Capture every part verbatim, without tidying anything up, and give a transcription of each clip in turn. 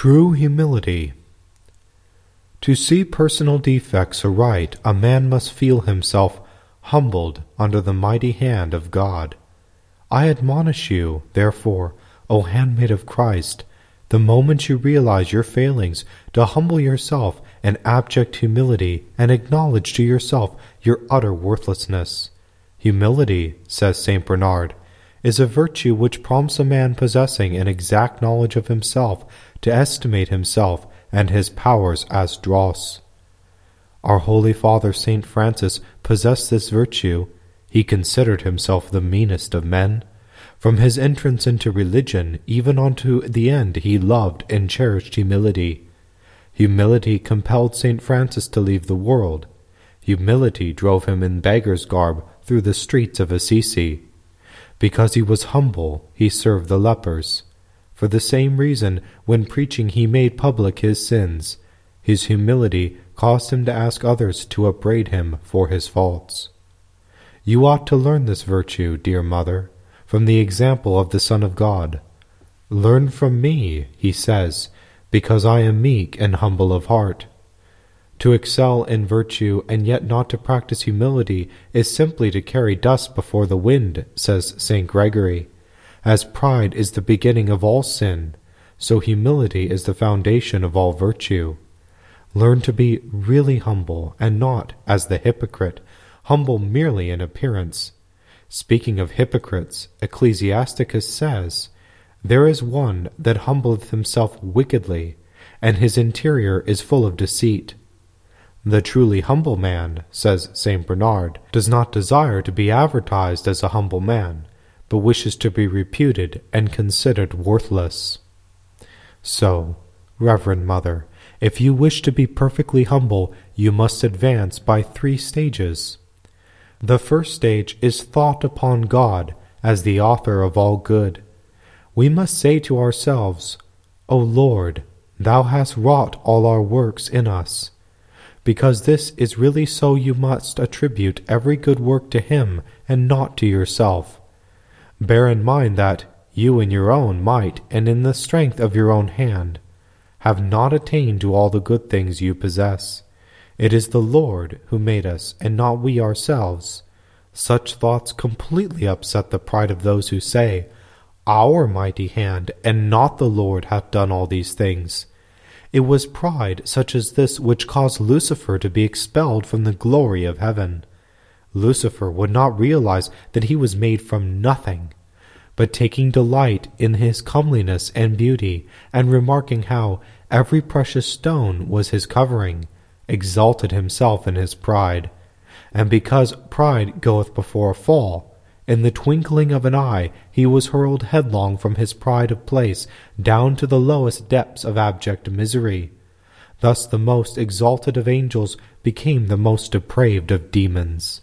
True humility. To see personal defects aright, a man must feel himself humbled under the mighty hand of God. I admonish you, therefore, O handmaid of Christ, the moment you realize your failings, to humble yourself in abject humility and acknowledge to yourself your utter worthlessness. Humility, says Saint Bernard, is a virtue which prompts a man possessing an exact knowledge of himself to estimate himself and his powers as dross. Our Holy Father Saint Francis possessed this virtue. He considered himself the meanest of men. From his entrance into religion, even unto the end, he loved and cherished humility. Humility compelled Saint Francis to leave the world. Humility drove him in beggar's garb through the streets of Assisi. Because he was humble, he served the lepers. For the same reason, when preaching he made public his sins. His humility caused him to ask others to upbraid him for his faults. You ought to learn this virtue, dear mother, from the example of the Son of God. Learn from me, he says, because I am meek and humble of heart. To excel in virtue and yet not to practice humility is simply to carry dust before the wind, says Saint Gregory. As pride is the beginning of all sin, so humility is the foundation of all virtue. Learn to be really humble, and not, as the hypocrite, humble merely in appearance. Speaking of hypocrites, Ecclesiasticus says, "There is one that humbleth himself wickedly, and his interior is full of deceit." The truly humble man, says Saint Bernard, does not desire to be advertised as a humble man, but wishes to be reputed and considered worthless. So, Reverend Mother, if you wish to be perfectly humble, you must advance by three stages. The first stage is thought upon God as the author of all good. We must say to ourselves, O Lord, Thou hast wrought all our works in us. Because this is really so, you must attribute every good work to Him and not to yourself. Bear in mind that you in your own might and in the strength of your own hand have not attained to all the good things you possess. It is the Lord who made us, and not we ourselves. Such thoughts completely upset the pride of those who say, Our mighty hand, and not the Lord, hath done all these things. It was pride such as this which caused Lucifer to be expelled from the glory of heaven. Lucifer would not realize that he was made from nothing, but taking delight in his comeliness and beauty, and remarking how every precious stone was his covering, exalted himself in his pride. And because pride goeth before a fall, in the twinkling of an eye he was hurled headlong from his pride of place down to the lowest depths of abject misery. Thus the most exalted of angels became the most depraved of demons.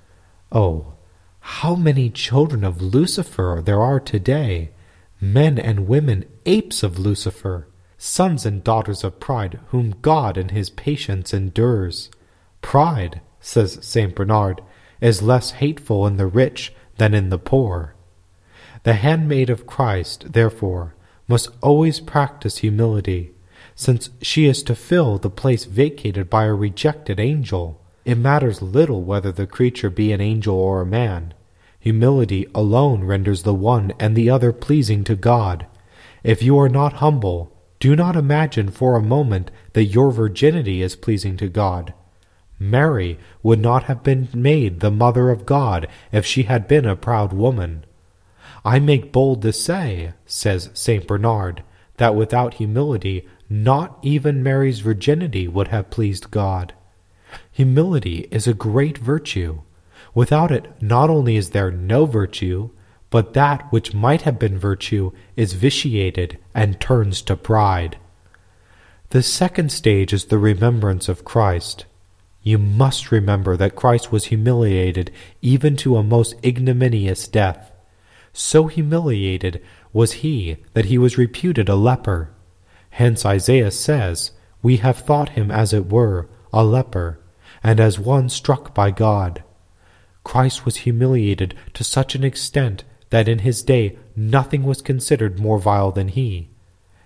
Oh, how many children of Lucifer there are today, men and women apes of Lucifer, sons and daughters of pride, whom God in his patience endures. Pride, says Saint Bernard, is less hateful in the rich than in the poor. The handmaid of Christ, therefore, must always practice humility, since she is to fill the place vacated by a rejected angel. It matters little whether the creature be an angel or a man. Humility alone renders the one and the other pleasing to God. If you are not humble, do not imagine for a moment that your virginity is pleasing to God. Mary would not have been made the mother of God if she had been a proud woman. I make bold to say, says Saint Bernard, that without humility not even Mary's virginity would have pleased God. Humility is a great virtue. Without it, not only is there no virtue, but that which might have been virtue is vitiated and turns to pride. The second stage is the remembrance of Christ. You must remember that Christ was humiliated even to a most ignominious death. So humiliated was he that he was reputed a leper. Hence Isaiah says, We have thought him as it were a leper, and as one struck by God. Christ was humiliated to such an extent that in his day nothing was considered more vile than he.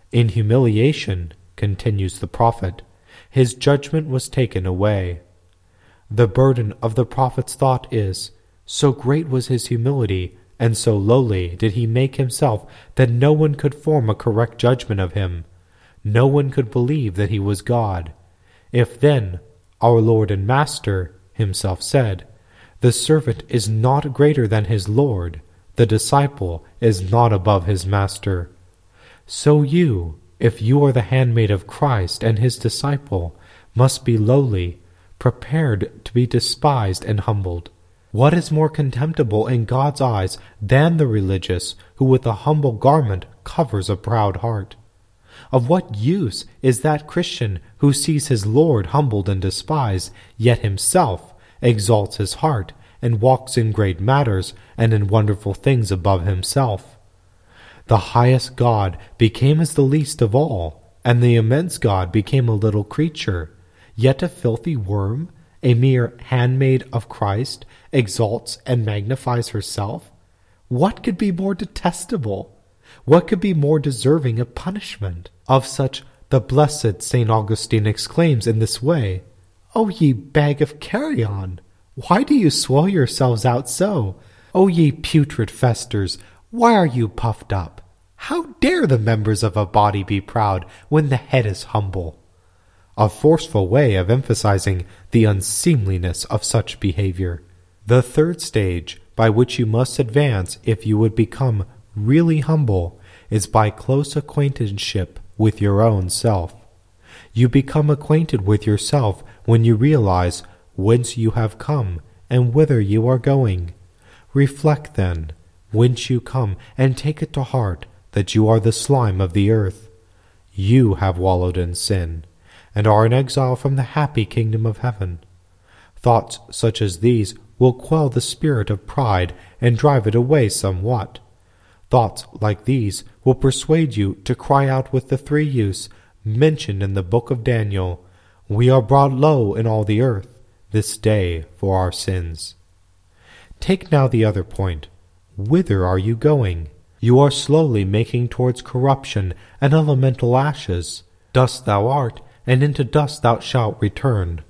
In humiliation, continues the prophet, his judgment was taken away. The burden of the prophet's thought is, so great was his humility, and so lowly did he make himself, that no one could form a correct judgment of him. No one could believe that he was God. If then our Lord and Master himself said, the servant is not greater than his Lord, the disciple is not above his master, so you, if you are the handmaid of Christ and his disciple, must be lowly, prepared to be despised and humbled. What is more contemptible in God's eyes than the religious who with a humble garment covers a proud heart? Of what use is that Christian who sees his Lord humbled and despised, yet himself exalts his heart and walks in great matters and in wonderful things above himself? The highest God became as the least of all, and the immense God became a little creature, yet a filthy worm, a mere handmaid of Christ, exalts and magnifies herself? What could be more detestable? What could be more deserving of punishment? Of such the blessed Saint Augustine exclaims in this way, O ye bag of carrion, why do you swell yourselves out so? O ye putrid festers, why are you puffed up? How dare the members of a body be proud when the head is humble? A forceful way of emphasizing the unseemliness of such behavior. The third stage by which you must advance if you would become really humble is by close acquaintanceship with your own self. You become acquainted with yourself when you realize whence you have come and whither you are going. Reflect then whence you come, and take it to heart that you are the slime of the earth. You have wallowed in sin, and are in exile from the happy kingdom of heaven. Thoughts such as these will quell the spirit of pride and drive it away somewhat. Thoughts like these will persuade you to cry out with the three youths mentioned in the book of Daniel, We are brought low in all the earth this day for our sins. Take now the other point. Whither are you going? You are slowly making towards corruption and elemental ashes. Dust thou art, and into dust thou shalt return.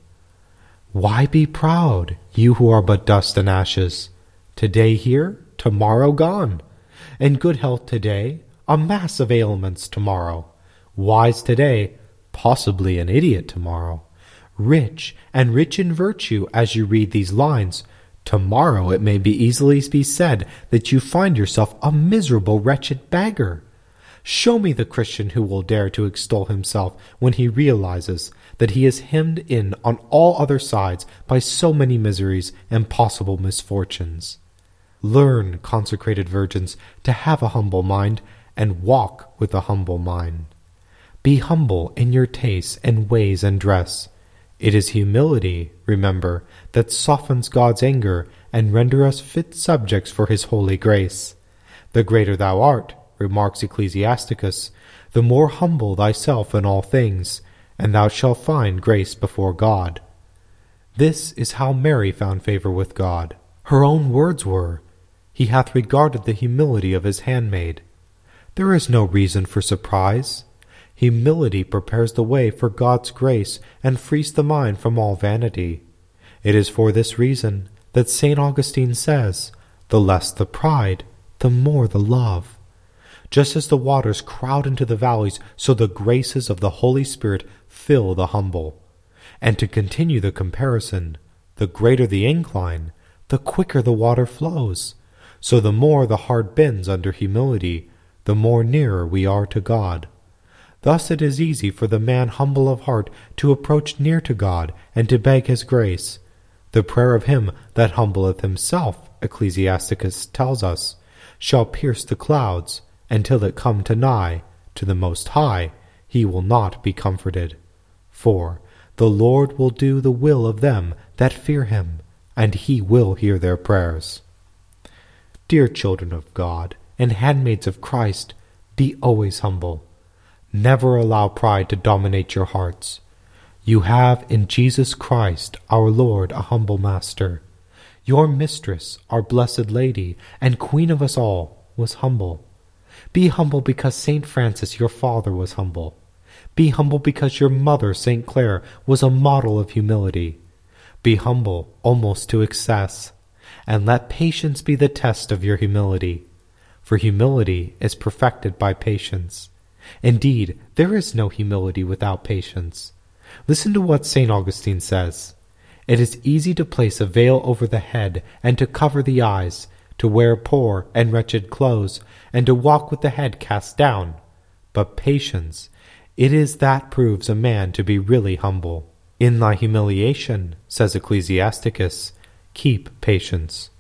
Why be proud, you who are but dust and ashes? Today here, tomorrow gone. In good health today, a mass of ailments tomorrow. Wise today, possibly an idiot tomorrow. Rich, and rich in virtue as you read these lines. Tomorrow it may be easily be said that you find yourself a miserable, wretched beggar. Show me the Christian who will dare to extol himself when he realizes that he is hemmed in on all other sides by so many miseries and possible misfortunes. Learn, consecrated virgins, to have a humble mind, and walk with a humble mind. Be humble in your tastes and ways and dress. It is humility, remember, that softens God's anger and render us fit subjects for his holy grace. The greater thou art, remarks Ecclesiasticus, the more humble thyself in all things, and thou shalt find grace before God. This is how Mary found favor with God. Her own words were, He hath regarded the humility of his handmaid. There is no reason for surprise. Humility prepares the way for God's grace and frees the mind from all vanity. It is for this reason that Saint Augustine says, the less the pride, the more the love. Just as the waters crowd into the valleys, so the graces of the Holy Spirit fill the humble. And to continue the comparison, the greater the incline, the quicker the water flows. So the more the heart bends under humility, the more nearer we are to God. Thus it is easy for the man humble of heart to approach near to God and to beg his grace. The prayer of him that humbleth himself, Ecclesiasticus tells us, shall pierce the clouds, and till it come to nigh to the Most High, he will not be comforted. For the Lord will do the will of them that fear him, and he will hear their prayers. Dear children of God, and handmaids of Christ, be always humble. Never allow pride to dominate your hearts. You have in Jesus Christ our Lord a humble Master. Your mistress, our Blessed Lady, and Queen of us all, was humble. Be humble because Saint Francis, your father, was humble. Be humble because your mother, Saint Clare, was a model of humility. Be humble almost to excess, and let patience be the test of your humility. For humility is perfected by patience. Indeed, there is no humility without patience. Listen to what Saint Augustine says. It is easy to place a veil over the head and to cover the eyes, to wear poor and wretched clothes, and to walk with the head cast down. But patience, it is that proves a man to be really humble. In thy humiliation, says Ecclesiasticus, keep patience.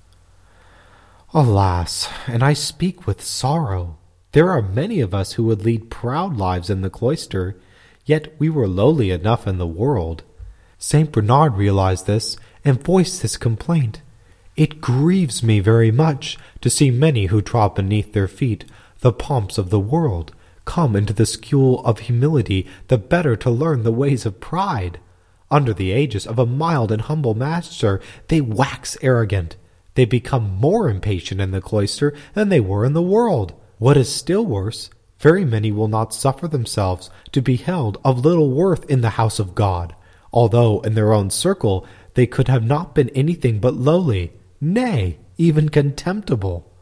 Alas, and I speak with sorrow, there are many of us who would lead proud lives in the cloister, yet we were lowly enough in the world. Saint Bernard realized this and voiced his complaint. It grieves me very much to see many who trod beneath their feet the pomps of the world come into the school of humility the better to learn the ways of pride. Under the aegis of a mild and humble master, they wax arrogant. They become more impatient in the cloister than they were in the world. What is still worse, very many will not suffer themselves to be held of little worth in the house of God, although in their own circle they could have not been anything but lowly, nay, even contemptible.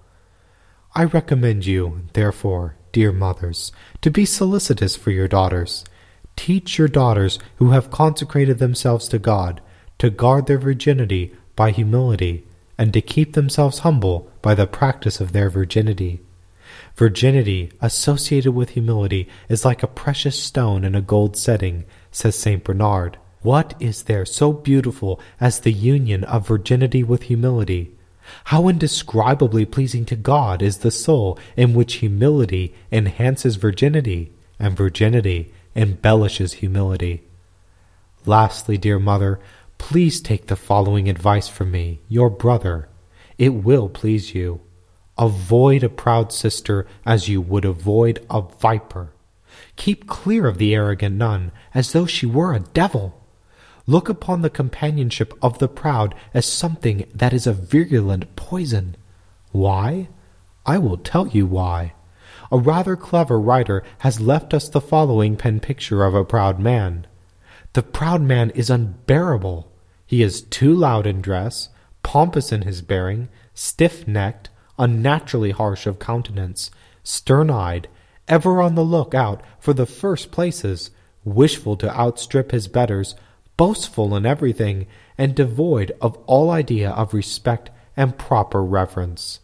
I recommend you, therefore, dear mothers, to be solicitous for your daughters. Teach your daughters who have consecrated themselves to God to guard their virginity by humility, and to keep themselves humble by the practice of their virginity. Virginity associated with humility is like a precious stone in a gold setting, says Saint Bernard. What is there so beautiful as the union of virginity with humility? How indescribably pleasing to God is the soul in which humility enhances virginity, and virginity embellishes humility. Lastly, dear mother, please take the following advice from me, your brother. It will please you. Avoid a proud sister as you would avoid a viper. Keep clear of the arrogant nun as though she were a devil. Look upon the companionship of the proud as something that is a virulent poison. Why? I will tell you why. A rather clever writer has left us the following pen picture of a proud man. The proud man is unbearable. He is too loud in dress, pompous in his bearing, stiff-necked, unnaturally harsh of countenance, stern-eyed, ever on the look-out for the first places, wishful to outstrip his betters, boastful in everything, and devoid of all idea of respect and proper reverence.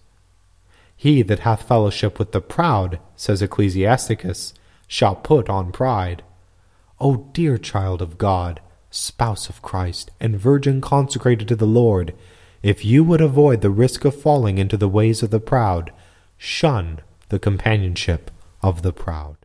He that hath fellowship with the proud, says Ecclesiasticus, shall put on pride. O dear child of God, spouse of Christ, and virgin consecrated to the Lord, if you would avoid the risk of falling into the ways of the proud, shun the companionship of the proud.